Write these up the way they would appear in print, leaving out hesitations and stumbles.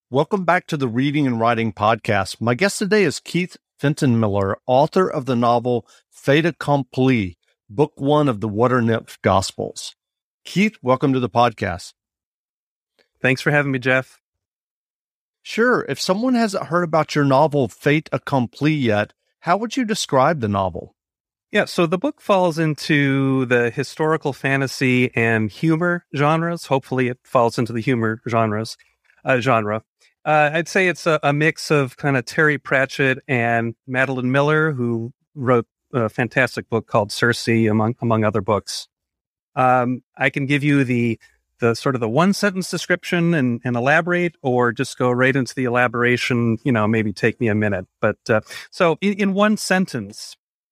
Welcome back to the Reading and Writing Podcast. My guest today is Keith Fenton Miller, author of the novel Fait Accompli, Book 1 of the Water Nymph Gospels. Keith, welcome to the podcast. Thanks for having me, Jeff. Sure. If someone hasn't heard about your novel Fait Accompli yet, how would you describe the novel? Yeah, so the book falls into the historical fantasy and humor genres. Hopefully it falls into the humor genre. I'd say it's a mix of kind of Terry Pratchett and Madeline Miller, who wrote a fantastic book called Circe, among other books. I can give you the sort of the one sentence description and elaborate, or just go right into the elaboration, maybe take me a minute. But so in one sentence,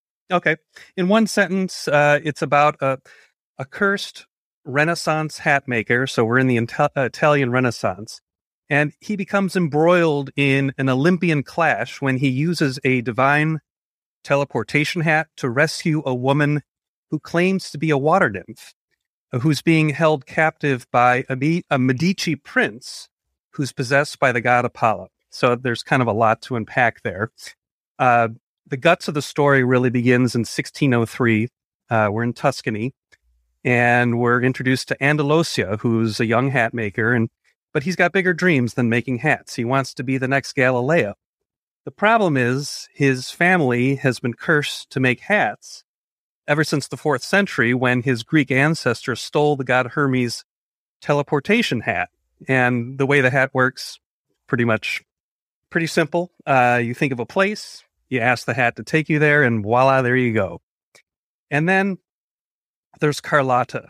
it's about a cursed Renaissance hat maker. So we're in the Italian Renaissance. And he becomes embroiled in an Olympian clash when he uses a divine teleportation hat to rescue a woman who claims to be a water nymph, who's being held captive by a Medici prince who's possessed by the god Apollo. So there's kind of a lot to unpack there. The guts of the story really begins in 1603. We're in Tuscany, and we're introduced to Andalusia, who's a young hat maker, but he's got bigger dreams than making hats. He wants to be the next Galileo. The problem is his family has been cursed to make hats ever since the 4th century, when his Greek ancestors stole the god Hermes' teleportation hat. And the way the hat works, pretty simple. You think of a place, you ask the hat to take you there, and voila, there you go. And then there's Carlotta.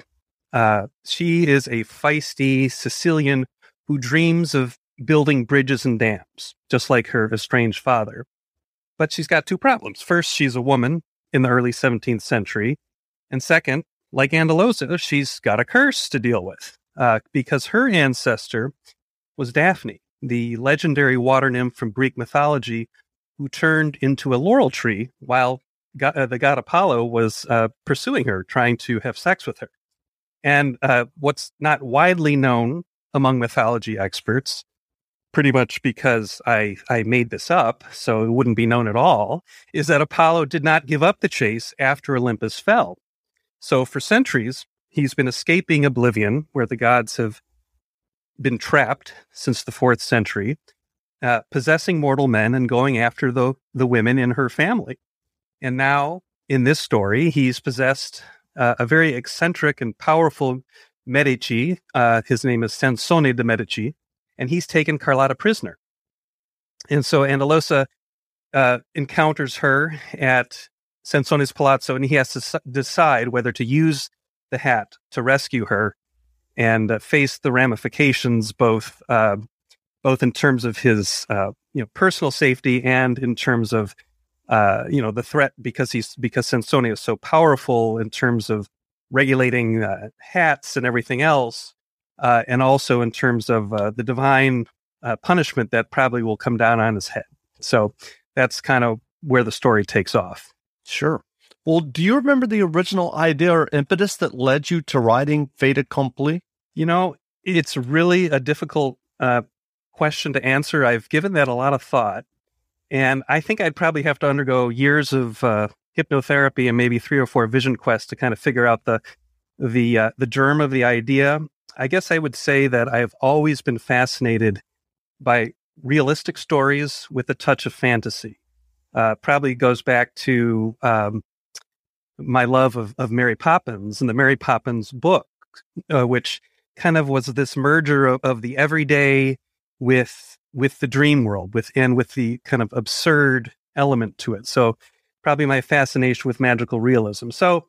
She is a feisty Sicilian who dreams of building bridges and dams, just like her estranged father. But she's got two problems. First, she's a woman in the early 17th century. And second, like Andalusia, she's got a curse to deal with, because her ancestor was Daphne, the legendary water nymph from Greek mythology, who turned into a laurel tree while the god Apollo was pursuing her, trying to have sex with her. And what's not widely known among mythology experts, pretty much because I made this up, so it wouldn't be known at all, is that Apollo did not give up the chase after Olympus fell. So for centuries, he's been escaping oblivion, where the gods have been trapped since the 4th century, possessing mortal men and going after the women in her family. And now, in this story, he's possessed a very eccentric and powerful Medici. His name is Sansone de' Medici, and he's taken Carlotta prisoner. And so Andalusia encounters her at Sansone's palazzo, and he has to decide whether to use the hat to rescue her and face the ramifications, both in terms of his personal safety and in terms of the threat, because Sansone is so powerful in terms of regulating hats and everything else, and also in terms of the divine punishment that probably will come down on his head. So that's kind of where the story takes off. Sure. Well, do you remember the original idea or impetus that led you to writing Fait Accompli? It's really a difficult question to answer. I've given that a lot of thought, and I think I'd probably have to undergo years of hypnotherapy and maybe 3 or 4 vision quests to kind of figure out the germ of the idea. I guess I would say that I've always been fascinated by realistic stories with a touch of fantasy. Probably goes back to my love of Mary Poppins and the Mary Poppins book, which kind of was this merger of the everyday with the dream world, with the kind of absurd element to it. So probably my fascination with magical realism. So,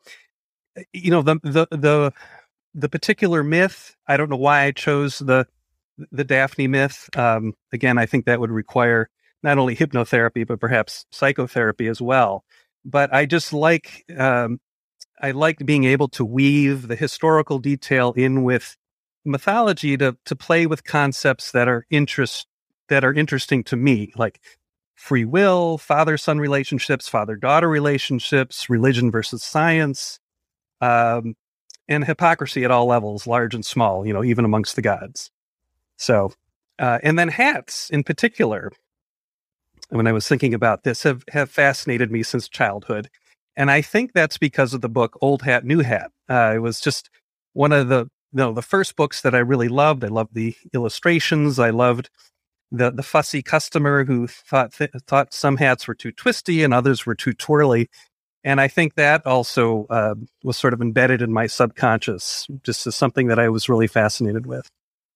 the particular myth, I don't know why I chose the Daphne myth. Again, I think that would require not only hypnotherapy, but perhaps psychotherapy as well. But I just I liked being able to weave the historical detail in with mythology to play with concepts that are interesting to me, like free will, father-son relationships, father-daughter relationships, religion versus science, and hypocrisy at all levels, large and small, even amongst the gods. So And then hats in particular, when I was thinking about this, have fascinated me since childhood. And I think that's because of the book Old Hat, New Hat. It was just one of the first books that I really loved. I loved the illustrations. I loved the fussy customer who thought some hats were too twisty and others were too twirly. And I think that also was sort of embedded in my subconscious, just as something that I was really fascinated with.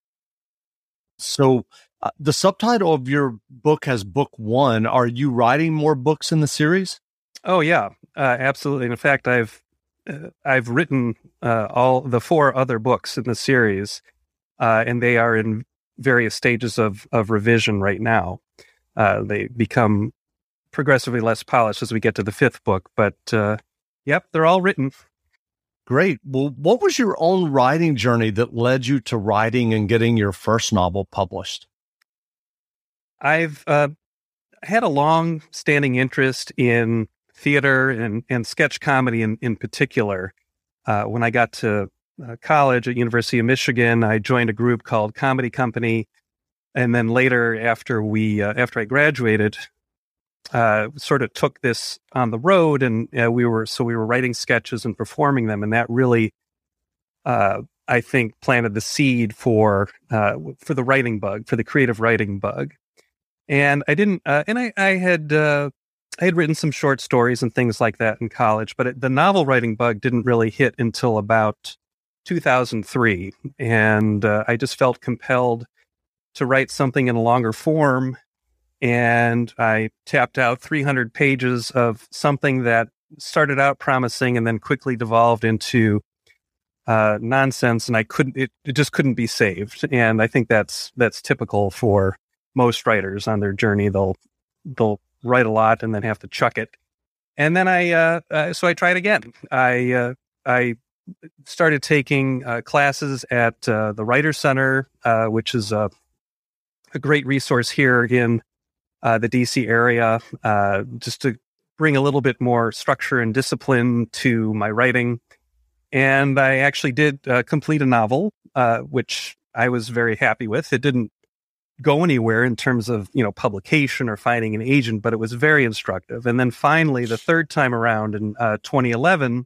So the subtitle of your book has Book One. Are you writing more books in the series? Oh, yeah, absolutely. In fact, I've written all the 4 other books in the series, and they are in various stages of revision right now. They become progressively less polished as we get to the 5th book, but yep, they're all written. Great. Well, what was your own writing journey that led you to writing and getting your first novel published? I've had a long-standing interest in theater and sketch comedy in particular. When I got to college at University of Michigan, I joined a group called Comedy Company, and then later, after I graduated, sort of took this on the road, and we were writing sketches and performing them, and that really, I think, planted the seed for the writing bug, for the creative writing bug. And I didn't, and I had written some short stories and things like that in college, but the novel writing bug didn't really hit until about 2003, and I just felt compelled to write something in a longer form. And I tapped out 300 pages of something that started out promising and then quickly devolved into nonsense, and it just couldn't be saved. And I think that's typical for most writers on their journey. They'll write a lot and then have to chuck it. And then so I tried again. I started taking classes at the Writer Center, which is a great resource here in the DC area, just to bring a little bit more structure and discipline to my writing. And I actually did complete a novel, which I was very happy with. It didn't go anywhere in terms of, publication or finding an agent, but it was very instructive. And then finally, the third time around in 2011,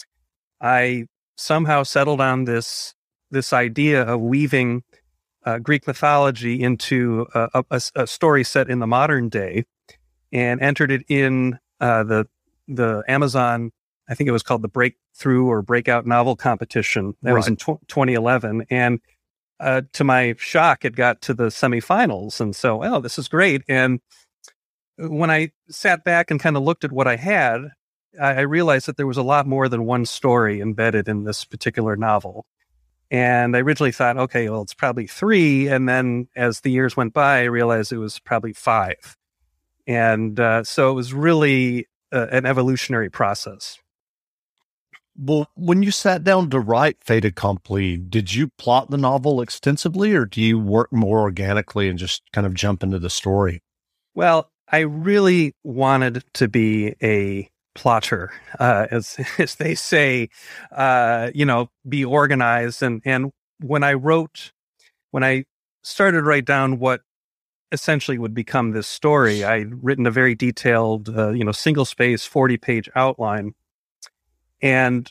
I somehow settled on this idea of weaving Greek mythology into a story set in the modern day, and entered it in the Amazon, I think it was called the Breakthrough or Breakout Novel Competition. That was in 2011. And to my shock, it got to the semifinals. And so, this is great. And when I sat back and kind of looked at what I had, I realized that there was a lot more than one story embedded in this particular novel. And I originally thought, okay, well, it's probably 3. And then as the years went by, I realized it was probably 5. And so it was really an evolutionary process. Well, when you sat down to write Fait Accompli, did you plot the novel extensively, or do you work more organically and just kind of jump into the story? Well, I really wanted to be a plotter, as they say, be organized. And when I started to write down what essentially would become this story, I'd written a very detailed, single space 40-page outline. And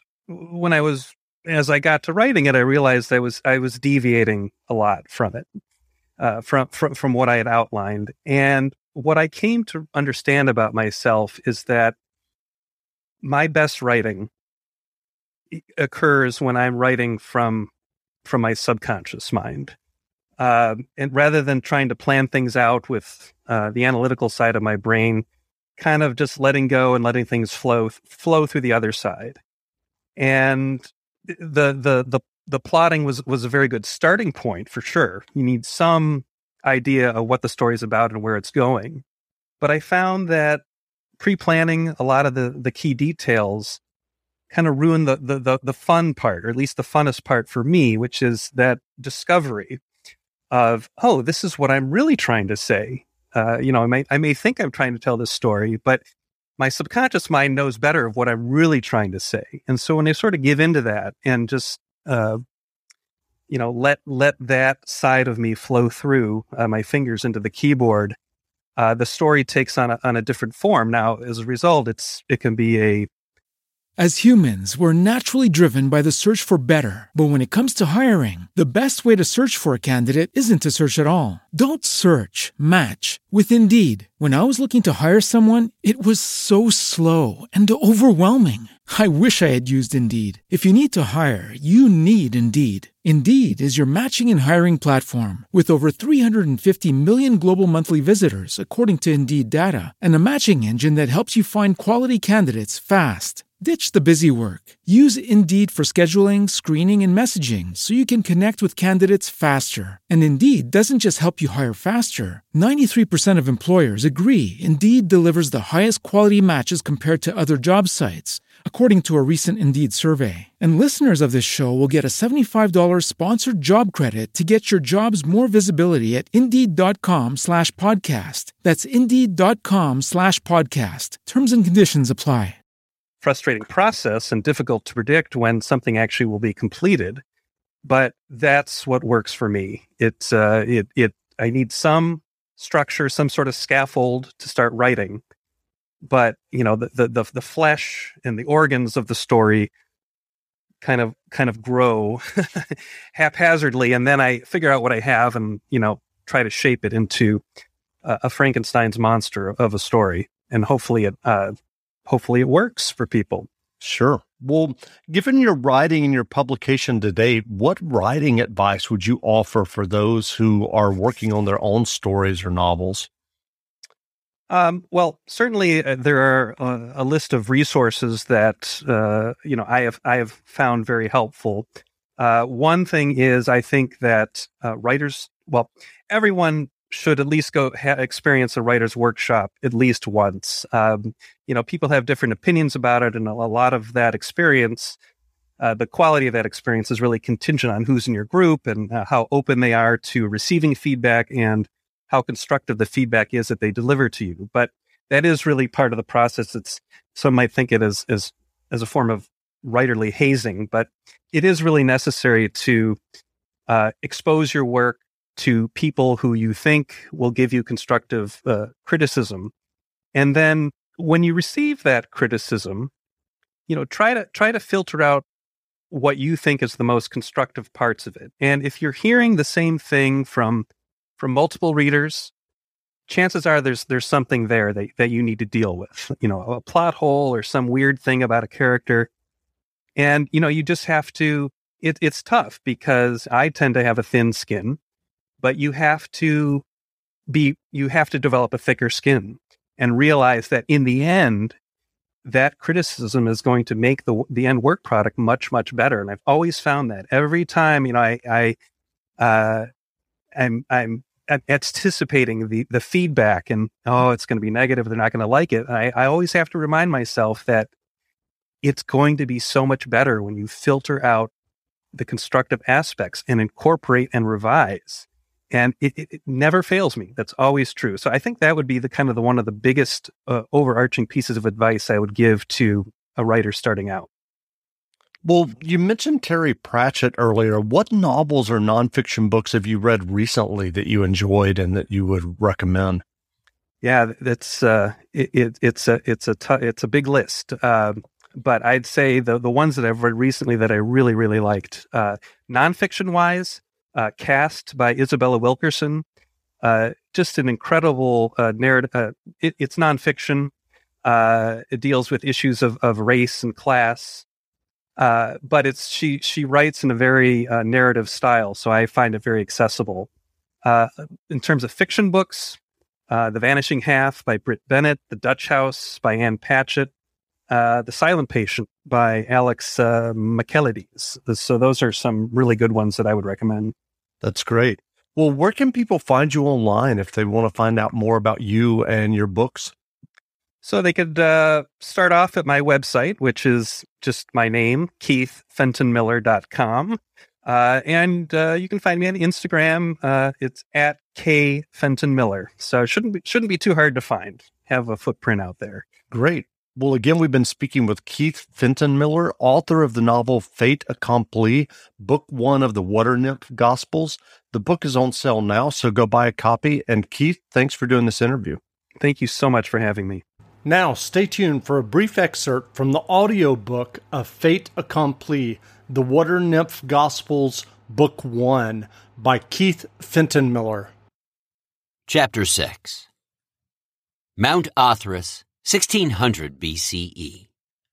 as I got to writing it, I realized I was deviating a lot from it, from what I had outlined. And what I came to understand about myself is that my best writing occurs when I'm writing from my subconscious mind. And rather than trying to plan things out with the analytical side of my brain, kind of just letting go and letting things flow through the other side. And the plotting was a very good starting point for sure. You need some idea of what the story's about and where it's going. But I found that pre-planning a lot of the key details kind of ruined the fun part, or at least the funnest part for me, which is that discovery of, this is what I'm really trying to say. I may think I'm trying to tell this story, but my subconscious mind knows better of what I'm really trying to say. And so when I sort of give into that and just let that side of me flow through my fingers into the keyboard, the story takes on a different form. Now, as a result, it can be As humans, we're naturally driven by the search for better. But when it comes to hiring, the best way to search for a candidate isn't to search at all. Don't search, match with Indeed. When I was looking to hire someone, it was so slow and overwhelming. I wish I had used Indeed. If you need to hire, you need Indeed. Indeed is your matching and hiring platform with over 350 million global monthly visitors, according to Indeed data, and a matching engine that helps you find quality candidates fast. Ditch the busy work. Use Indeed for scheduling, screening, and messaging so you can connect with candidates faster. And Indeed doesn't just help you hire faster. 93% of employers agree Indeed delivers the highest quality matches compared to other job sites, according to a recent Indeed survey. And listeners of this show will get a $75 sponsored job credit to get your jobs more visibility at Indeed.com/podcast. That's Indeed.com/podcast. Terms and conditions apply. frustrating process and difficult to predict when something actually will be completed, but that's what works for me. I need some structure, some sort of scaffold to start writing, but the flesh and the organs of the story kind of grow haphazardly, and then I figure out what I have and try to shape it into a Frankenstein's monster of a story, and hopefully it works for people. Sure. Well, given your writing and your publication to date, what writing advice would you offer for those who are working on their own stories or novels? Well, certainly there are a list of resources that I have found very helpful. One thing is, I think that everyone should at least go experience a writer's workshop at least once. People have different opinions about it, and a lot of that experience, the quality of that experience is really contingent on who's in your group and how open they are to receiving feedback and how constructive the feedback is that they deliver to you. But that is really part of the process. Some might think it as a form of writerly hazing, but it is really necessary to expose your work to people who you think will give you constructive criticism. And then when you receive that criticism, try to filter out what you think is the most constructive parts of it. And if you're hearing the same thing from multiple readers, chances are there's something there that you need to deal with, a plot hole or some weird thing about a character. And, you just have to, it's tough because I tend to have a thin skin, but you have to develop a thicker skin and realize that in the end, that criticism is going to make the end work product much, much better. And I've always found that every time, I'm anticipating the feedback and, it's going to be negative. They're not going to like it. I always have to remind myself that it's going to be so much better when you filter out the constructive aspects and incorporate and revise. And it never fails me. That's always true. So I think that would be one of the biggest overarching pieces of advice I would give to a writer starting out. Well, you mentioned Terry Pratchett earlier. What novels or nonfiction books have you read recently that you enjoyed and that you would recommend? Yeah, that's it's a big list. But I'd say the ones that I've read recently that I really, really liked, nonfiction wise. Cast by Isabella Wilkerson, just an incredible narrative. It's nonfiction. It deals with issues of race and class, but she writes in a very narrative style, so I find it very accessible. In terms of fiction books, The Vanishing Half by Britt Bennett, The Dutch House by Ann Patchett, The Silent Patient by Alex Michaelides. So those are some really good ones that I would recommend. That's great. Well, where can people find you online if they want to find out more about you and your books? So they could start off at my website, which is just my name, KeithFentonMiller.com. And you can find me on Instagram. It's at KFentonMiller. So it shouldn't be too hard to find. Have a footprint out there. Great. Well, again, we've been speaking with Keith Fenton Miller, author of the novel Fait Accompli, book 1 of the Water Nymph Gospels. The book is on sale now, so go buy a copy. And Keith, thanks for doing this interview. Thank you so much for having me. Now, stay tuned for a brief excerpt from the audiobook of Fait Accompli, the Water Nymph Gospels, book 1, by Keith Fenton Miller. Chapter 6. Mount Othrys, 1600 BCE.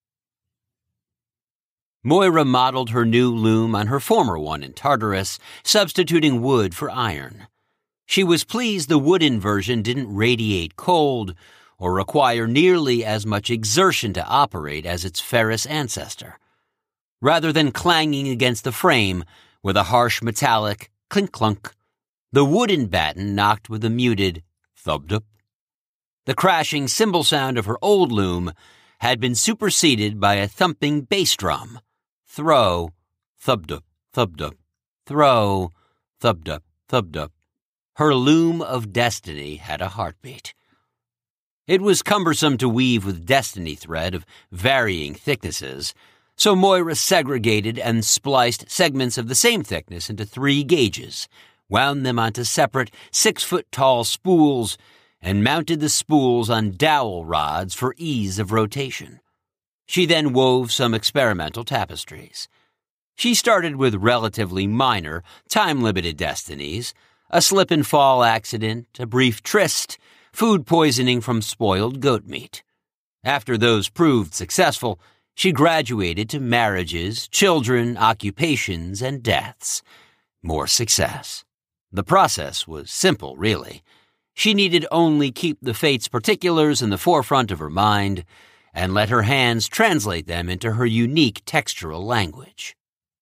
Moira modeled her new loom on her former one in Tartarus, substituting wood for iron. She was pleased the wooden version didn't radiate cold or require nearly as much exertion to operate as its ferrous ancestor. Rather than clanging against the frame with a harsh metallic clink-clunk, the wooden batten knocked with a muted thub-dup. The crashing cymbal sound of her old loom had been superseded by a thumping bass drum. Throw, thub-dup, thub-dup, throw, thub-dup, thub-dup. Her loom of destiny had a heartbeat. It was cumbersome to weave with destiny thread of varying thicknesses, so Moira segregated and spliced segments of the same thickness into 3 gauges, wound them onto separate 6-foot-tall spools, and mounted the spools on dowel rods for ease of rotation. She then wove some experimental tapestries. She started with relatively minor, time-limited destinies, a slip-and-fall accident, a brief tryst, food poisoning from spoiled goat meat. After those proved successful, she graduated to marriages, children, occupations, and deaths. More success. The process was simple, really. She needed only keep the fate's particulars in the forefront of her mind and let her hands translate them into her unique textural language.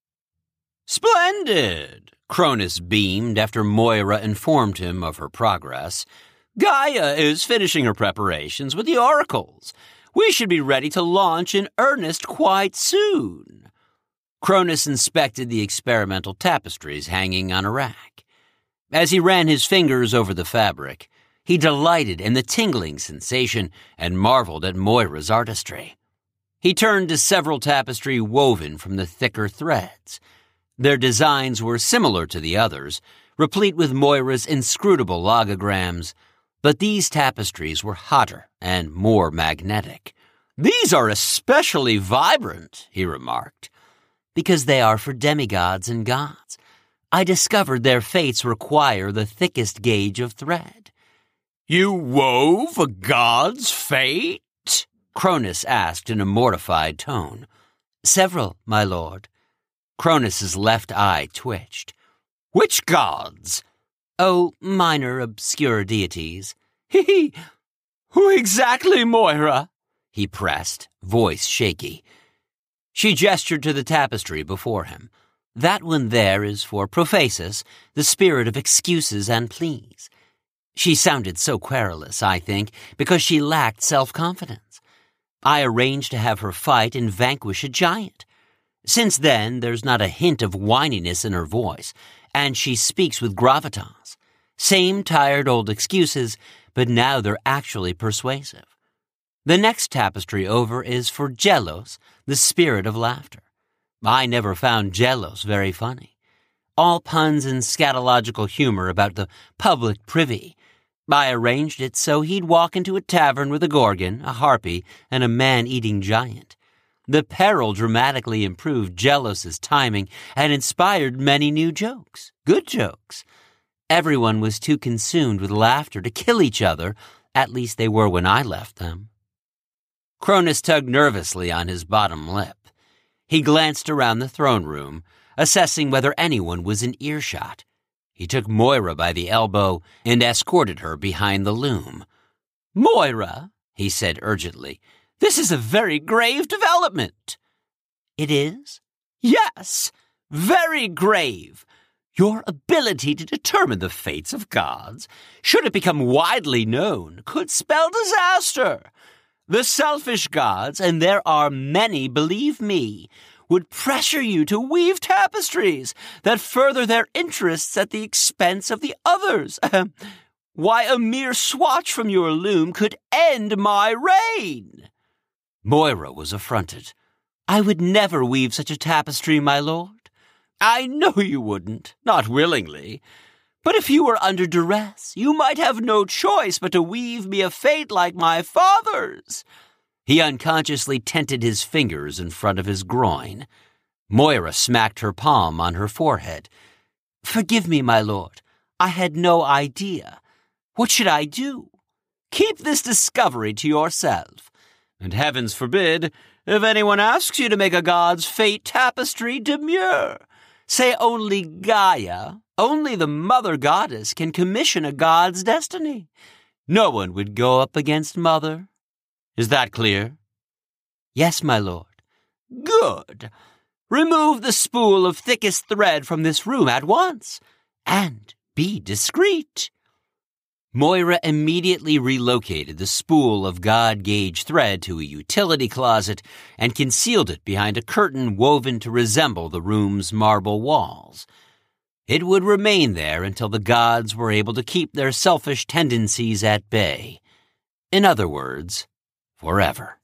"Splendid!" Cronus beamed after Moira informed him of her progress. "Gaia is finishing her preparations with the oracles. We should be ready to launch in earnest quite soon." Cronus inspected the experimental tapestries hanging on a rack. As he ran his fingers over the fabric, he delighted in the tingling sensation and marveled at Moira's artistry. He turned to several tapestry woven from the thicker threads. Their designs were similar to the others, replete with Moira's inscrutable logograms, but these tapestries were hotter and more magnetic. "These are especially vibrant," he remarked, "because they are for demigods and gods. I discovered their fates require the thickest gauge of thread." "You wove a god's fate?" Cronus asked in a mortified tone. "Several, my lord." Cronus's left eye twitched. "Which gods?" "Oh, minor, obscure deities." "Hee. Who exactly, Moira?" he pressed, voice shaky. She gestured to the tapestry before him. "That one there is for Prophasis, the spirit of excuses and pleas." She sounded so querulous, I think, because she lacked self-confidence. I arranged to have her fight and vanquish a giant. Since then, there's not a hint of whininess in her voice, and she speaks with gravitas. Same tired old excuses, but now they're actually persuasive. The next tapestry over is for Gelos, the spirit of laughter. I never found Gelos very funny. All puns and scatological humor about the public privy. I arranged it so he'd walk into a tavern with a gorgon, a harpy, and a man-eating giant. The peril dramatically improved Gelos's timing and inspired many new jokes, good jokes. Everyone was too consumed with laughter to kill each other, at least they were when I left them. Cronus tugged nervously on his bottom lip. He glanced around the throne room, assessing whether anyone was in earshot. He took Moira by the elbow and escorted her behind the loom. "Moira," he said urgently, "this is a very grave development." "It is?" "Yes, very grave. Your ability to determine the fates of gods, should it become widely known, could spell disaster. The selfish gods, and there are many, believe me, would pressure you to weave tapestries that further their interests at the expense of the others. Why, a mere swatch from your loom could end my reign." Moira was affronted. "I would never weave such a tapestry, my lord." "I know you wouldn't, not willingly. But if you were under duress, you might have no choice but to weave me a fate like my father's." He unconsciously tented his fingers in front of his groin. Moira smacked her palm on her forehead. "Forgive me, my lord. I had no idea. What should I do?" "Keep this discovery to yourself. And heavens forbid, if anyone asks you to make a god's fate tapestry, demur. Say only Gaia, only the mother goddess, can commission a god's destiny. No one would go up against Mother. Is that clear?" "Yes, my lord." "Good. Remove the spool of thickest thread from this room at once, and be discreet." Moira immediately relocated the spool of God-gauge thread to a utility closet and concealed it behind a curtain woven to resemble the room's marble walls. It would remain there until the gods were able to keep their selfish tendencies at bay. In other words, forever.